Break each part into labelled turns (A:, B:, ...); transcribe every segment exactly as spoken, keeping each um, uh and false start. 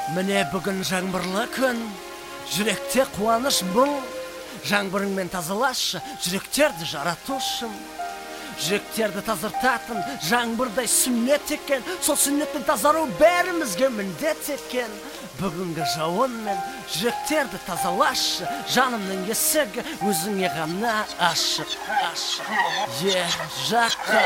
A: Mine bugün жаңбырлы күн, жүректе қуаныш бұл. Жаңбырыңмен тазалашы, жүректерді жаратушым. Жүректерді тазартатын жаңбырдай сүннет екен. Сол сүннеттен тазару бәрімізге міндет екен. Бүгінгі жауынмен жүректерді тазалашы, жанымның есігі өзіңе ғана ашық. Е, жаққа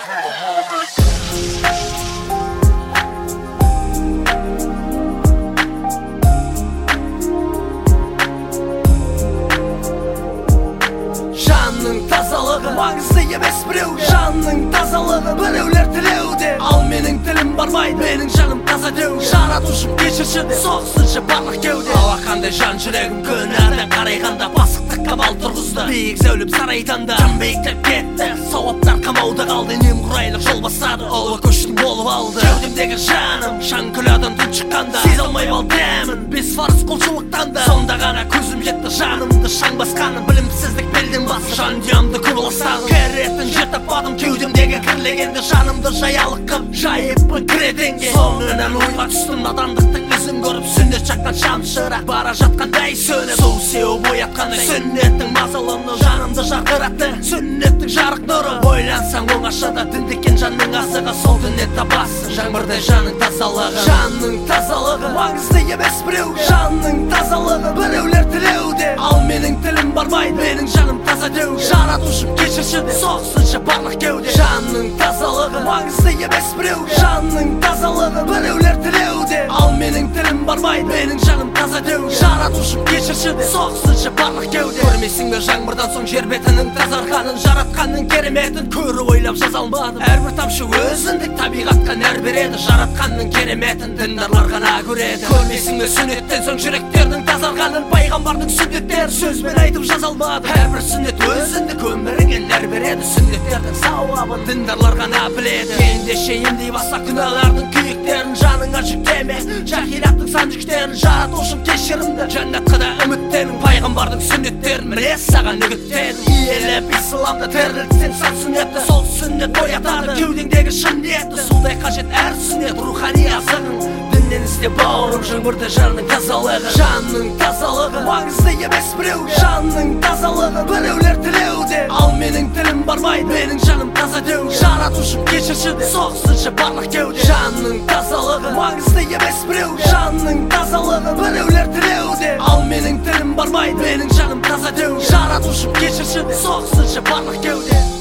A: тазалығы маңызды емес біреуге, жанның тазалығы біреулер тілеуде. Ал менің тілім бармайды, менің жаным таза деуге. Жаратушым кешірші де соғысыншы барлық кеуде. Алақандай жан жүрегім күнәрден қарайғанда басықтық қамал тұрғызды. Биік зәулім сарайдан да жан биіктеп кетті. Сауаптар қамауда қалды, немқұрайлық жол бастады. Олы көштің болып алды кеудемдегі жаным. Шаң күләдан түн шыққанда сезе алмай бал дәмін. Бес фарыз құлшылықтан да сонда ғана көзім жетті. Жанымды шаң басқаным білімсіздік белден басы. Жан дүйамды күбіластағым кәретін жер таппадым. Кеудемдегі кірлегенді жанымды жаялық қып жайып кіреденге. Соңынан ойға түстім, надандықтың ізін көріп сүннет шаққан шамшырақ бара жатқандай сөніп. Су сеуіп оятқандай сүннеттің мазалыны жанымды жарқыратты. Сүннеттің жарық нұры ойлансаң оңашада діндіккен жанның азығы. Сол діннен табасың жаңбырдай жанның тазалығы. Жанның тазалығы маңызды емес біреуге, жанның тазалығы біреулер тілеуде. Ал менің тілім бармайды, менің жаным таза деуге. Жаратушым кешірші де соғысыншы барлық кеуде. Жанның тазалығы маңызды емес біреуге, жанның тазалығы біреулер тілеуде. Ал менің тілім бармайды, менің жаным таза деуге. Жаратушым кешірші де соғысыншы барлық кеуде. Көрмейсің бе жаңбырдан соң жер бетінің тазарғанын, жаратқанның кереметін көріп ойлап жаза алмадым. Әрбір тамшы өзіндік табиғатқа нәр береді. Жаратқанның кереметін діндарлар ғана көреді. Көрмейсің бе сүннеттен соң жүректердің тазарғанын, пайғамбардың сүннеттерін сөзбен айтып жаза алмадым. Әрбір сүннет өзіндік өміріңе нәр береді. Сүннеттердің сауабын діндарлар ғана біледі. Ендеше емдей баса күнәлардың күйіктерін, жаныңа жүктеме жахилаттың сан жүктерін. Жаратушым кешірімді жәннатқа да үміттенің, пайғамбардың сүннеттерін міне саған үгіттенің. Иелеп исламды тірілтсең сан сүннетті, сол сүннет оятады кеудеңдегі шын ниетті. Судай қажет әр сүннет рухани азығың. Діннен ізде бауырым жаңбырдай жанның тазалығы. Жанның тазалығы маңызды емес біреуге, жанның тазалығы біреулер тілеуде. Ал менің тілім бармайды, менің жаным таза деуге. Жаратушым кешірші де соғысыншы барлық кеуде. Жанның тазалығы маңызды емес біреуге, жанның тазалығы біреулер тілеуде. Ал менің тілім бармайды, менің жаным таза деуге. Жаратушым кешірші де соғысыншы барлық кеуде.